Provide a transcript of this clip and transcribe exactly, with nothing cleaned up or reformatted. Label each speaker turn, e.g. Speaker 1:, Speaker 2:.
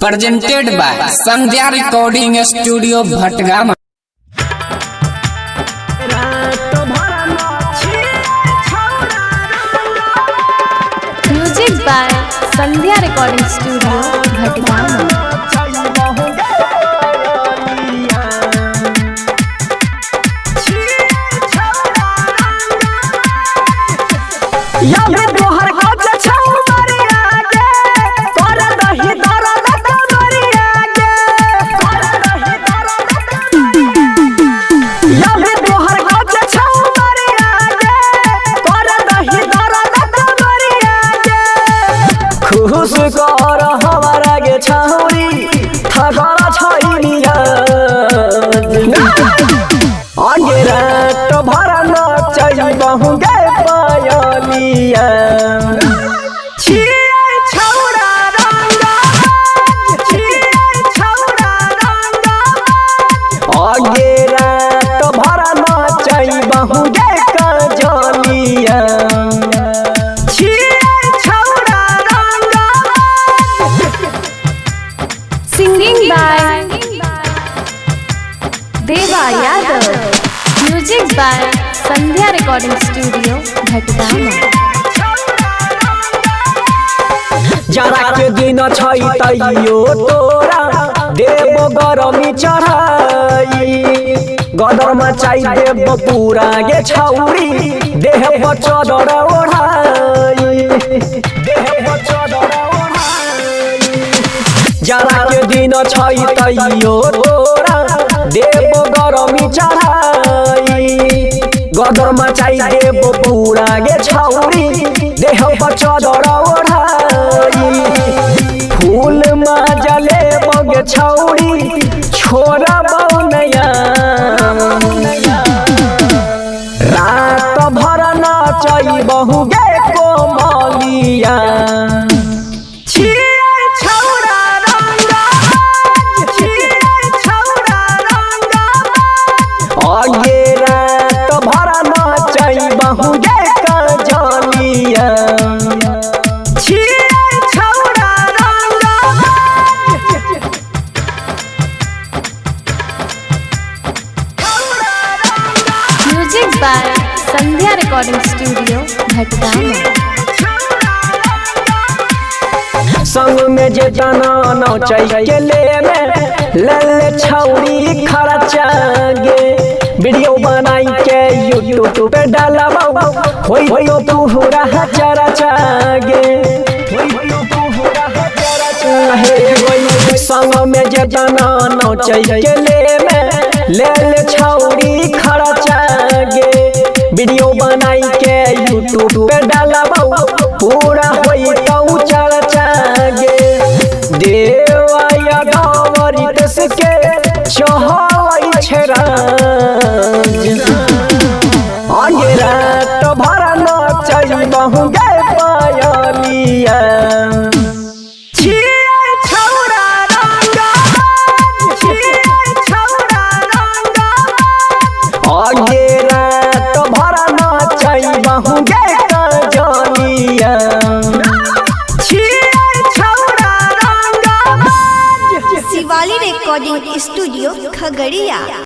Speaker 1: presented by Sandhya Recording Studio, Bhatgama.
Speaker 2: Music by Sandhya Recording Studio, Bhatgama.
Speaker 3: खुश कर हमारा गे छौरी थगड़ा छैनिया आगे रात भरा नचै बहु गे पायलिया छिए छौरा रंगा छिए छौरा रंगा आगे रात भरा नचै बहु गे Kajaliya
Speaker 2: Singing by Deva Yadav. Music by Sandhya Recording Studio, Bhatgama.
Speaker 3: जरा के दिन छै तैयो तोरा देव गरमी चढ़ाई गदर मचाई देव पूरा गे छौरी देह पर चदर ओढ़ाई देह पर चदर ओढ़ाई जरा के दिन छै तैयो तोरा देव गरमी चढ़ाई गदर मचाई देव पूरा गे छौरी देह पर चदर ओढ़ाई फूल माजले बगे छौरी छोरा बौनया रात भर नचै बहु गे कोमलिया आगे रात भरा नचै बहु गे Kajaliya
Speaker 2: Music by Sandhya Recording Studio, Bhatgama.
Speaker 3: संग में जे जना नचै के ले में लले छौरी खर्चा गे वीडियो बनाई के यूट्यूब पे डालबौ होई होयो पूरा चरा चागे होई होयो पूरा चरा चाहे होई संग में जे जना नचै के ले में लले छौरी खर्चा गे वीडियो बनाई के यूट्यूब पे डालबौ पूरा होई तौ चर्चा गे देवाया गावरी दस के चहै छरा आगे रात भरा नचै बहु गे पायलिया आगे रात भरा नचै बहु गे कजलिया
Speaker 4: शिवाली रिकॉर्डिंग स्टूडियो खगड़िया।